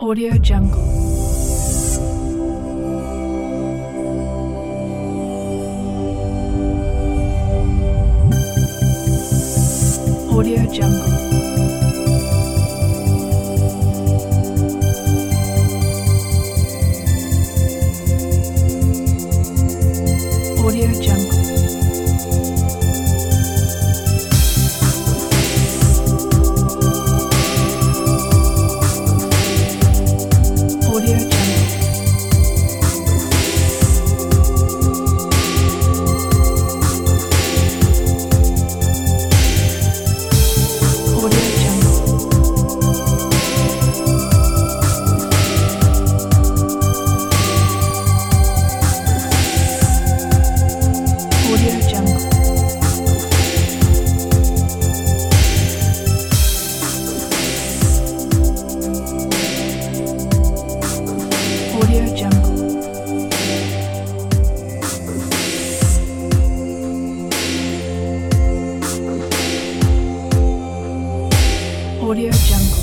Audio Jungle. Audio Jungle. Audio Jungle. Audio Jungle. Audio Jungle. Audio Jungle. Audio Jungle. Audio Jungle.